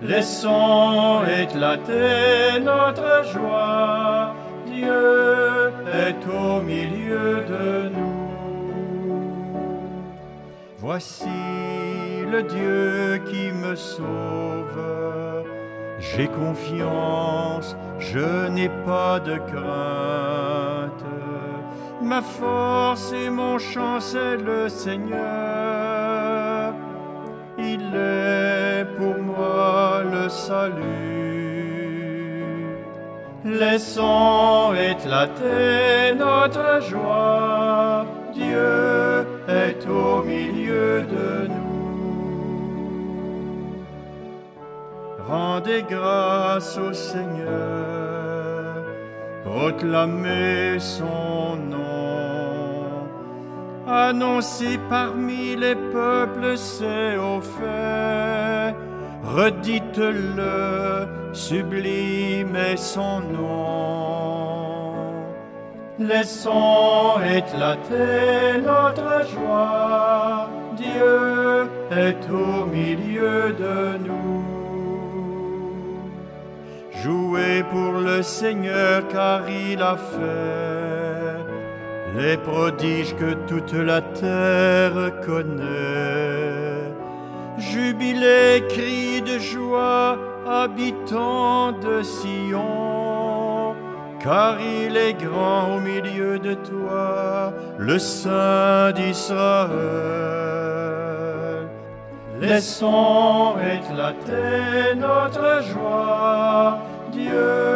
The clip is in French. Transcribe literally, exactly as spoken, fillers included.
Laissons éclater notre joie, Dieu est au milieu de nous. Voici le Dieu qui me sauve, j'ai confiance, je n'ai pas de crainte. Ma force et mon chant, c'est le Seigneur. Il est pour moi le salut. Laissons éclater notre joie. Dieu est au milieu de nous. Rendez grâce au Seigneur, proclamez son nom. Annoncez parmi les peuples ses hauts faits, redites-le, sublime est son nom. Laissons éclater notre joie, Dieu est au milieu de nous. Jouez pour le Seigneur car il a fait les prodiges que toute la terre connaît. Jubilez, cris de joie, habitants de Sion, car il est grand au milieu de toi, le Saint d'Israël. Laissons éclater notre joie, Dieu